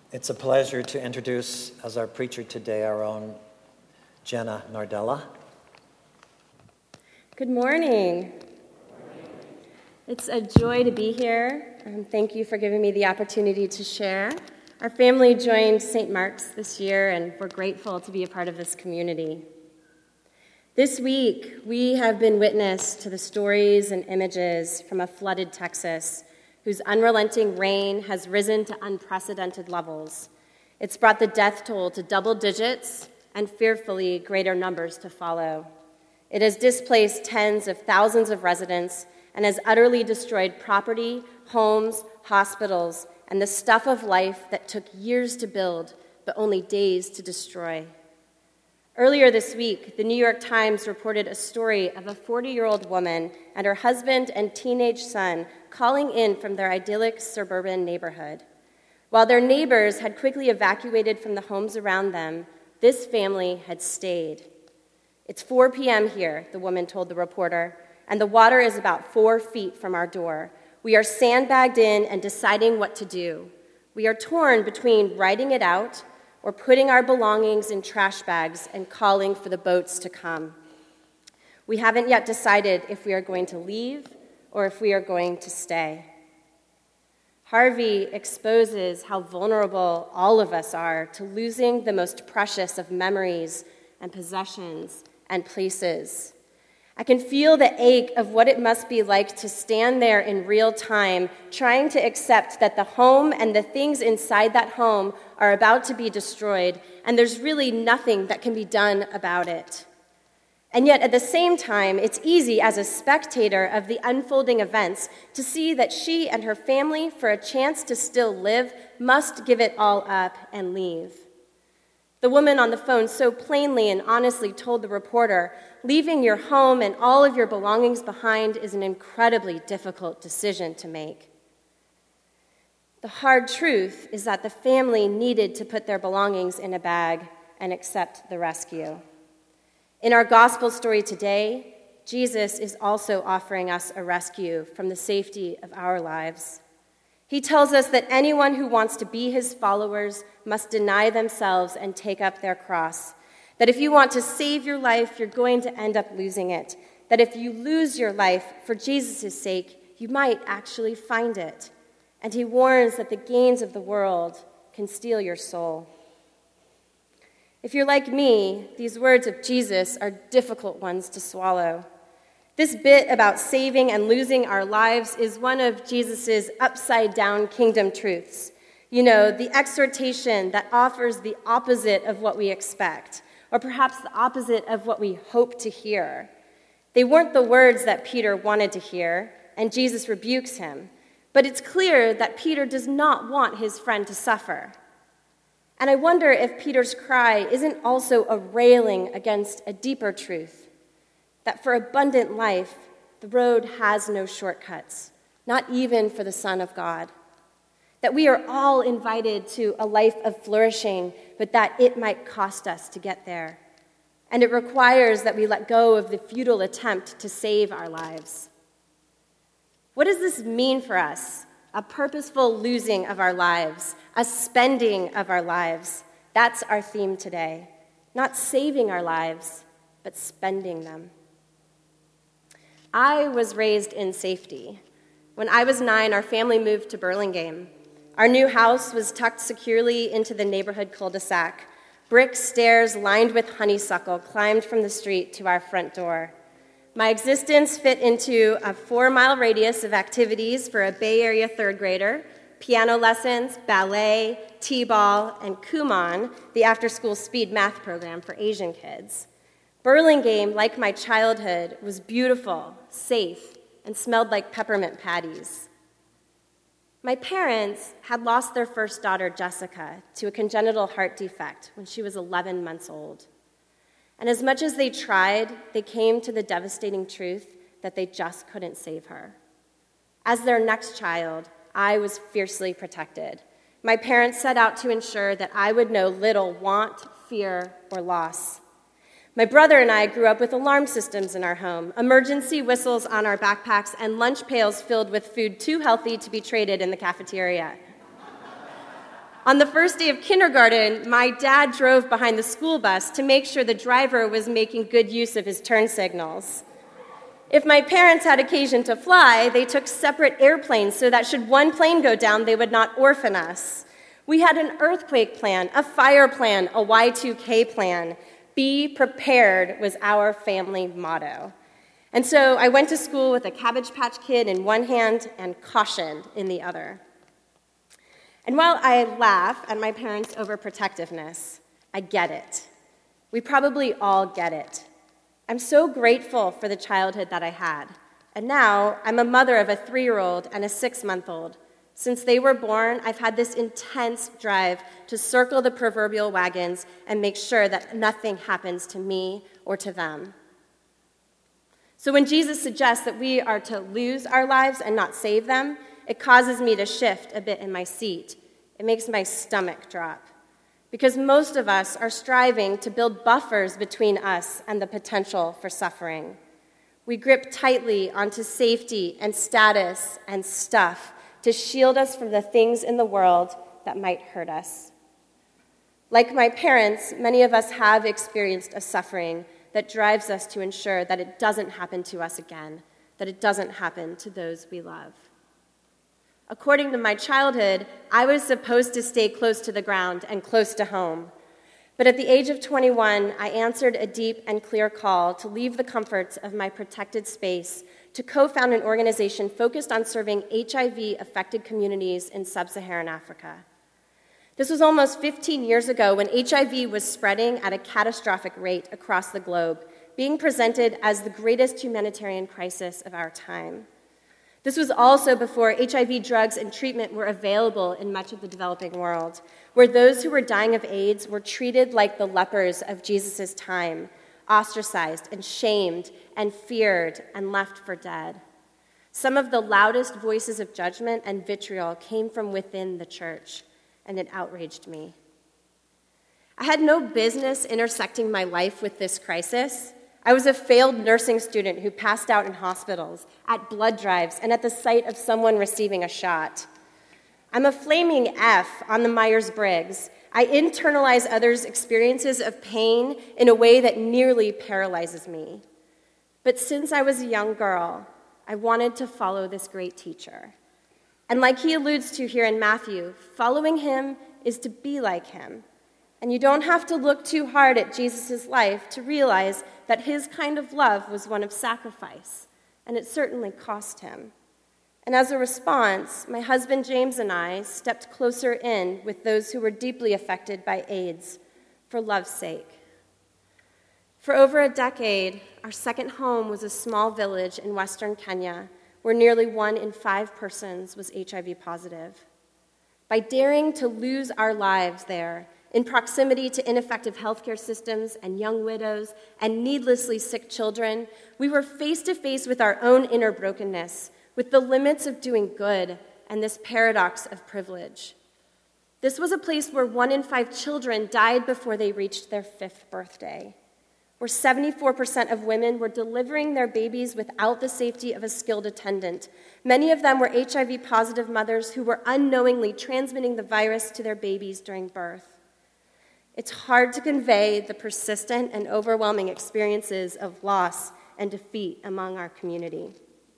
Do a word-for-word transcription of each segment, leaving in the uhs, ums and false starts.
It's a pleasure to introduce as our preacher today our own Jenna Nardella. Good morning. It's a joy to be here. Um, thank you for giving me the opportunity to share. Our family joined Saint Mark's this year, and we're grateful to be a part of this community. This week, we have been witness to the stories and images from a flooded Texas whose unrelenting rain has risen to unprecedented levels. It's brought the death toll to double digits and fearfully greater numbers to follow. It has displaced tens of thousands of residents and has utterly destroyed property, homes, hospitals, and the stuff of life that took years to build but only days to destroy. Earlier this week, the New York Times reported a story of a forty-year-old woman and her husband and teenage son calling in from their idyllic suburban neighborhood. While their neighbors had quickly evacuated from the homes around them, this family had stayed. "It's four p.m. here," the woman told the reporter, "and the water is about four feet from our door. We are sandbagged in and deciding what to do. We are torn between writing it out or putting our belongings in trash bags and calling for the boats to come. We haven't yet decided if we are going to leave or if we are going to stay." Harvey exposes how vulnerable all of us are to losing the most precious of memories and possessions and places. I can feel the ache of what it must be like to stand there in real time, trying to accept that the home and the things inside that home are about to be destroyed, and there's really nothing that can be done about it. And yet, at the same time, it's easy as a spectator of the unfolding events to see that she and her family, for a chance to still live, must give it all up and leave. The woman on the phone so plainly and honestly told the reporter, "Leaving your home and all of your belongings behind is an incredibly difficult decision to make." The hard truth is that the family needed to put their belongings in a bag and accept the rescue. In our gospel story today, Jesus is also offering us a rescue from the safety of our lives. He tells us that anyone who wants to be his followers must deny themselves and take up their cross. That if you want to save your life, you're going to end up losing it. That if you lose your life for Jesus' sake, you might actually find it. And he warns that the gains of the world can steal your soul. If you're like me, these words of Jesus are difficult ones to swallow. This bit about saving and losing our lives is one of Jesus' upside-down kingdom truths. You know, the exhortation that offers the opposite of what we expect, or perhaps the opposite of what we hope to hear. They weren't the words that Peter wanted to hear, and Jesus rebukes him. But it's clear that Peter does not want his friend to suffer. And I wonder if Peter's cry isn't also a railing against a deeper truth, that for abundant life, the road has no shortcuts, not even for the Son of God. That we are all invited to a life of flourishing, but that it might cost us to get there. And it requires that we let go of the futile attempt to save our lives. What does this mean for us? A purposeful losing of our lives, a spending of our lives. That's our theme today. Not saving our lives, but spending them. I was raised in safety. When I was nine, our family moved to Burlingame. Our new house was tucked securely into the neighborhood cul-de-sac. Brick stairs lined with honeysuckle climbed from the street to our front door. My existence fit into a four-mile radius of activities for a Bay Area third grader: piano lessons, ballet, t-ball, and Kumon, the after-school speed math program for Asian kids. Burlingame, like my childhood, was beautiful, safe, and smelled like peppermint patties. My parents had lost their first daughter, Jessica, to a congenital heart defect when she was eleven months old. And as much as they tried, they came to the devastating truth that they just couldn't save her. As their next child, I was fiercely protected. My parents set out to ensure that I would know little want, fear, or loss. My brother and I grew up with alarm systems in our home, emergency whistles on our backpacks, and lunch pails filled with food too healthy to be traded in the cafeteria. On the first day of kindergarten, my dad drove behind the school bus to make sure the driver was making good use of his turn signals. If my parents had occasion to fly, they took separate airplanes so that should one plane go down, they would not orphan us. We had an earthquake plan, a fire plan, a Y two K plan. Be prepared was our family motto. And so I went to school with a Cabbage Patch Kid in one hand and caution in the other. And while I laugh at my parents' overprotectiveness, I get it. We probably all get it. I'm so grateful for the childhood that I had. And now I'm a mother of a three-year-old and a six-month-old. Since they were born, I've had this intense drive to circle the proverbial wagons and make sure that nothing happens to me or to them. So when Jesus suggests that we are to lose our lives and not save them, it causes me to shift a bit in my seat. It makes my stomach drop. Because most of us are striving to build buffers between us and the potential for suffering. We grip tightly onto safety and status and stuff to shield us from the things in the world that might hurt us. Like my parents, many of us have experienced a suffering that drives us to ensure that it doesn't happen to us again, that it doesn't happen to those we love. According to my childhood, I was supposed to stay close to the ground and close to home. But at the age of twenty-one, I answered a deep and clear call to leave the comforts of my protected space to co-found an organization focused on serving H I V-affected communities in sub-Saharan Africa. This was almost fifteen years ago when H I V was spreading at a catastrophic rate across the globe, being presented as the greatest humanitarian crisis of our time. This was also before H I V drugs and treatment were available in much of the developing world, where those who were dying of AIDS were treated like the lepers of Jesus' time, ostracized and shamed and feared and left for dead. Some of the loudest voices of judgment and vitriol came from within the church, and it outraged me. I had no business intersecting my life with this crisis. I was a failed nursing student who passed out in hospitals, at blood drives, and at the sight of someone receiving a shot. I'm a flaming F on the Myers-Briggs. I internalize others' experiences of pain in a way that nearly paralyzes me. But since I was a young girl, I wanted to follow this great teacher. And like he alludes to here in Matthew, following him is to be like him. And you don't have to look too hard at Jesus' life to realize that his kind of love was one of sacrifice, and it certainly cost him. And as a response, my husband James and I stepped closer in with those who were deeply affected by AIDS for love's sake. For over a decade, our second home was a small village in western Kenya where nearly one in five persons was H I V positive. By daring to lose our lives there, in proximity to ineffective healthcare systems and young widows and needlessly sick children, we were face to face with our own inner brokenness, with the limits of doing good and this paradox of privilege. This was a place where one in five children died before they reached their fifth birthday, where seventy-four percent of women were delivering their babies without the safety of a skilled attendant. Many of them were H I V-positive mothers who were unknowingly transmitting the virus to their babies during birth. It's hard to convey the persistent and overwhelming experiences of loss and defeat among our community.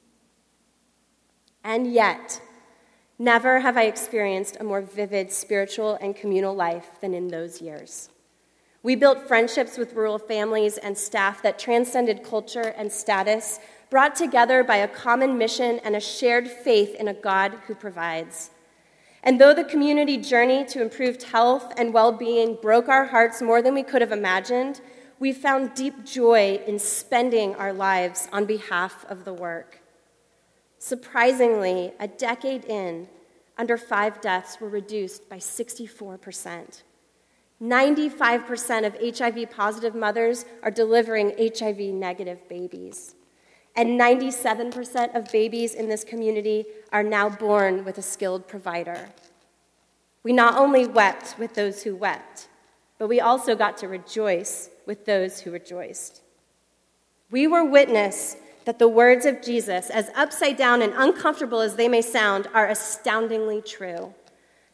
And yet, never have I experienced a more vivid spiritual and communal life than in those years. We built friendships with rural families and staff that transcended culture and status, brought together by a common mission and a shared faith in a God who provides. And though the community journey to improved health and well-being broke our hearts more than we could have imagined, we found deep joy in spending our lives on behalf of the work. Surprisingly, a decade in, under five deaths were reduced by sixty-four percent. ninety-five percent of H I V-positive mothers are delivering H I V-negative babies. And ninety-seven percent of babies in this community are now born with a skilled provider. We not only wept with those who wept, but we also got to rejoice with those who rejoiced. We were witness that the words of Jesus, as upside down and uncomfortable as they may sound, are astoundingly true.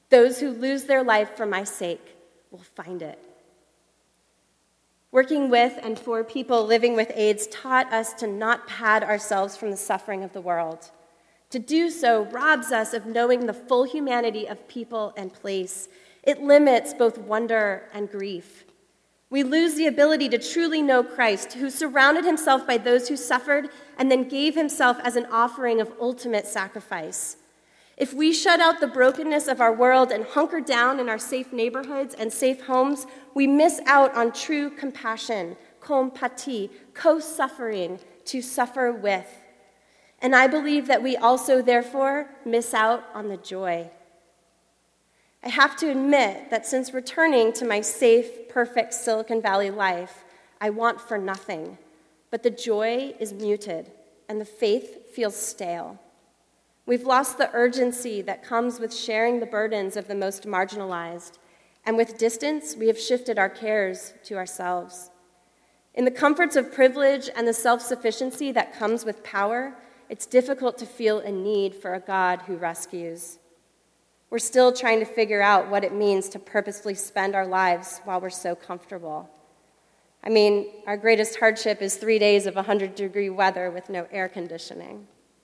Those who lose their life for my sake will find it. Working with and for people living with AIDS taught us to not pad ourselves from the suffering of the world. To do so robs us of knowing the full humanity of people and place. It limits both wonder and grief. We lose the ability to truly know Christ, who surrounded himself by those who suffered and then gave himself as an offering of ultimate sacrifice. If we shut out the brokenness of our world and hunker down in our safe neighborhoods and safe homes, we miss out on true compassion, compatie, co-suffering, to suffer with. And I believe that we also, therefore, miss out on the joy. I have to admit that since returning to my safe, perfect Silicon Valley life, I want for nothing, but the joy is muted and the faith feels stale. We've lost the urgency that comes with sharing the burdens of the most marginalized, and with distance, we have shifted our cares to ourselves. In the comforts of privilege and the self-sufficiency that comes with power, it's difficult to feel a need for a God who rescues. We're still trying to figure out what it means to purposefully spend our lives while we're so comfortable. I mean, our greatest hardship is three days of one hundred degree weather with no air conditioning.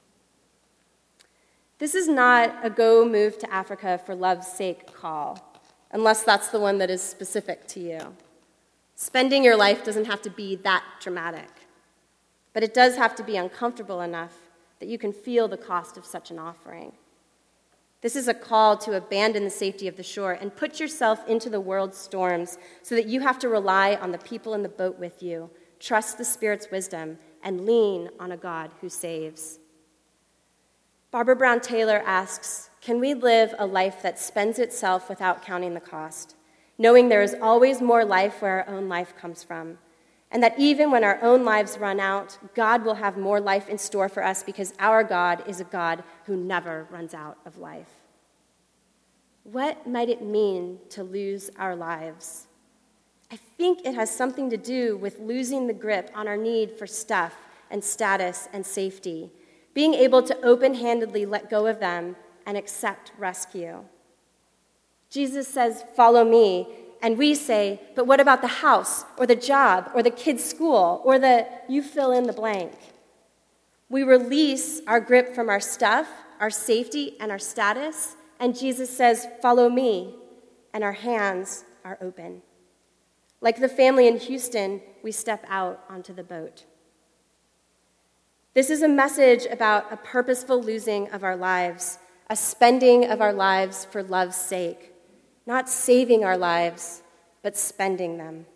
This is not a go move to Africa for love's sake call, unless that's the one that is specific to you. Spending your life doesn't have to be that dramatic, but it does have to be uncomfortable enough that you can feel the cost of such an offering. This is a call to abandon the safety of the shore and put yourself into the world's storms so that you have to rely on the people in the boat with you, trust the Spirit's wisdom, and lean on a God who saves. Barbara Brown Taylor asks, can we live a life that spends itself without counting the cost, knowing there is always more life where our own life comes from, and that even when our own lives run out, God will have more life in store for us because our God is a God who never runs out of life? What might it mean to lose our lives? I think it has something to do with losing the grip on our need for stuff and status and safety, being able to open-handedly let go of them and accept rescue. Jesus says, follow me, and we say, but what about the house, or the job, or the kid's school, or the you fill in the blank? We release our grip from our stuff, our safety, and our status, and Jesus says, follow me, and our hands are open. Like the family in Houston, we step out onto the boat. This is a message about a purposeful losing of our lives, a spending of our lives for love's sake, not saving our lives, but spending them.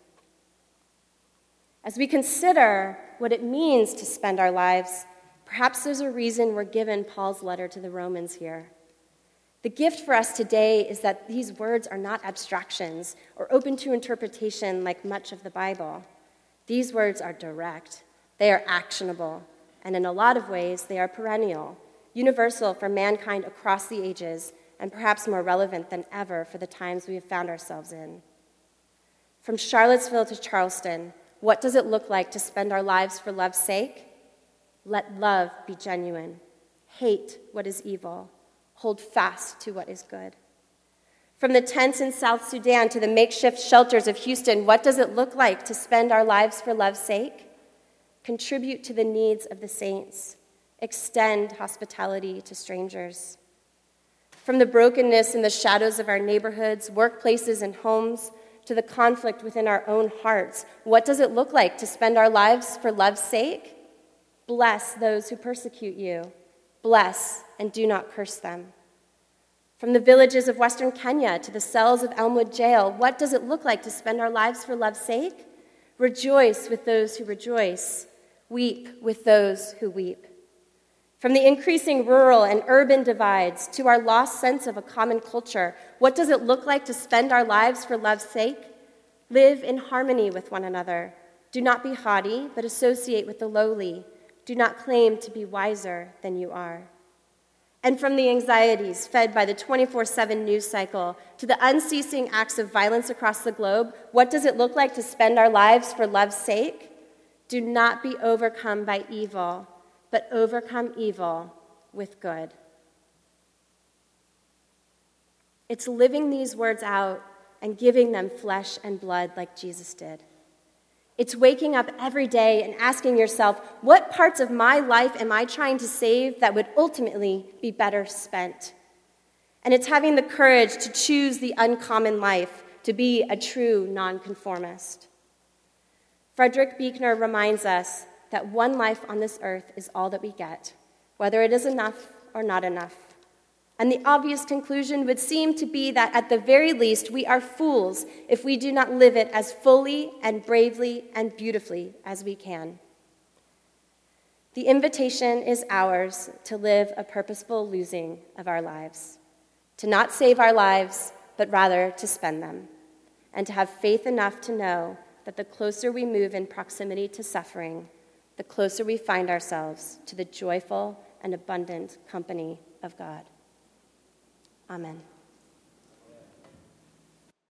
As we consider what it means to spend our lives, perhaps there's a reason we're given Paul's letter to the Romans here. The gift for us today is that these words are not abstractions or open to interpretation like much of the Bible. These words are direct, they are actionable, and in a lot of ways, they are perennial, universal for mankind across the ages, and perhaps more relevant than ever for the times we have found ourselves in. From Charlottesville to Charleston, what does it look like to spend our lives for love's sake? Let love be genuine. Hate what is evil. Hold fast to what is good. From the tents in South Sudan to the makeshift shelters of Houston, what does it look like to spend our lives for love's sake? Contribute to the needs of the saints. Extend hospitality to strangers. From the brokenness in the shadows of our neighborhoods, workplaces, and homes, to the conflict within our own hearts, what does it look like to spend our lives for love's sake? Bless those who persecute you. Bless and do not curse them. From the villages of Western Kenya to the cells of Elmwood Jail, what does it look like to spend our lives for love's sake? Rejoice with those who rejoice. Weep with those who weep. From the increasing rural and urban divides to our lost sense of a common culture, what does it look like to spend our lives for love's sake? Live in harmony with one another. Do not be haughty, but associate with the lowly. Do not claim to be wiser than you are. And from the anxieties fed by the twenty-four seven news cycle to the unceasing acts of violence across the globe, what does it look like to spend our lives for love's sake? Do not be overcome by evil, but overcome evil with good. It's living these words out and giving them flesh and blood like Jesus did. It's waking up every day and asking yourself, what parts of my life am I trying to save that would ultimately be better spent? And it's having the courage to choose the uncommon life, to be a true nonconformist. Frederick Buechner reminds us that one life on this earth is all that we get, whether it is enough or not enough. And the obvious conclusion would seem to be that at the very least, we are fools if we do not live it as fully and bravely and beautifully as we can. The invitation is ours to live a purposeful losing of our lives, to not save our lives, but rather to spend them, and to have faith enough to know that the closer we move in proximity to suffering, the closer we find ourselves to the joyful and abundant company of God. Amen.